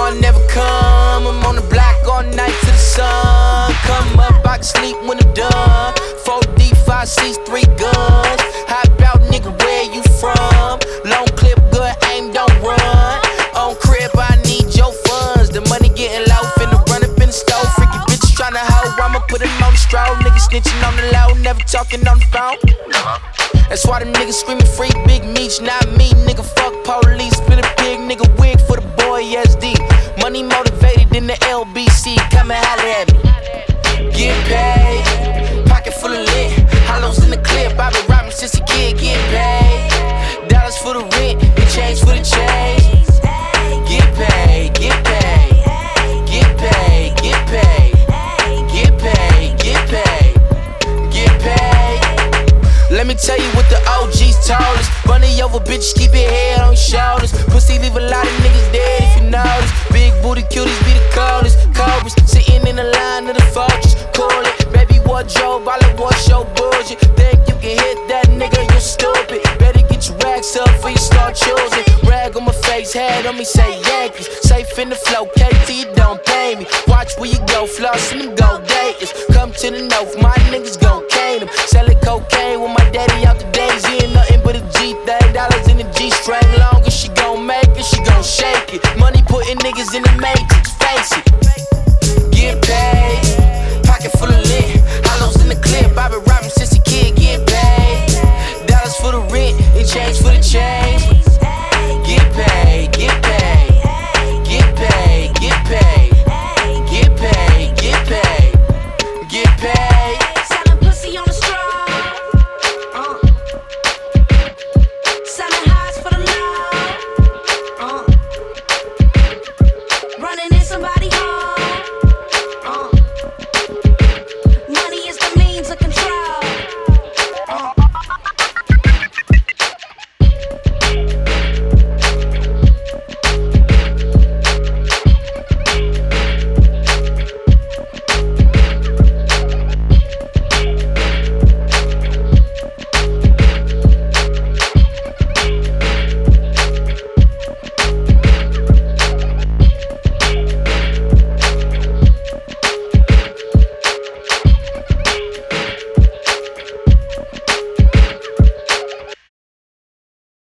I never come. I'm on the block all night till the sun come up. I can sleep when I'm done. 4 D, 5 C's, 3 guns. Hop out, nigga, where you from? Long clip, good aim, don't run. On crib, I need your funds. The money getting low, finna run up in the stove. Freaky bitches tryna hoe, I'ma put them on the stroll. Niggas snitching on the low, never talking on the phone. That's why them niggas screaming free Big Meech, not me, nigga, fuck police. Split a big nigga wig for the boy SD. Money motivated in the LBC, come and holler at me. Get paid, pocket full of lit. Hollows in the clip, I been robbing since a kid. Get paid, dollars for the rent, and change for the change. Get paid, get paid, get paid, get paid, get paid, get paid, get paid. Let me tell you what the OGs told us. Bunny over bitches, keep your head on your shoulders. Pussy leave a lot of niggas dead if you notice. Big booty cuties be the coldest. Cobras sitting in the line of the fortress. Call it, baby wardrobe, all it was show bullshit. Think you can hit that nigga, you stupid. Better get your racks up before you start choosing. Rag on my face, head on me, say Yankees. Safe in the flow, KT, you don't pay me. Watch where you go, floss in them gold daters. Come to the north, my niggas gon' cane them. Selling cocaine with my daddy out the days. He ain't nothing but a G thing. Dollars in the G string. Long as she gon' make it, she gon' shake it. Money putting niggas in the matrix.